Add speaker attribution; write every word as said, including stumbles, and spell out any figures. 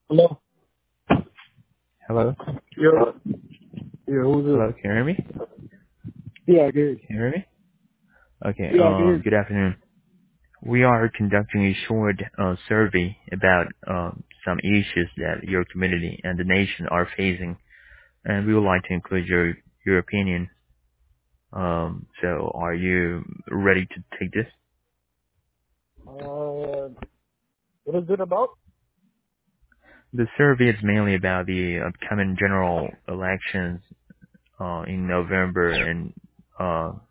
Speaker 1: Hello.
Speaker 2: Hello?
Speaker 1: Yeah. Yeah. Who's this?
Speaker 2: Hello, can you hear me?
Speaker 1: Yeah, I did.
Speaker 2: Can you hear me? Okay,
Speaker 1: Yeah, I
Speaker 2: um,
Speaker 1: did.
Speaker 2: good afternoon. We are conducting a short uh, survey about um, some issues that your community and the nation are facing, and we would like to include your your opinion. Um, so, are you ready to take this?
Speaker 1: Uh, what is it about?
Speaker 2: The survey is mainly about the upcoming general elections uh, in November and uh,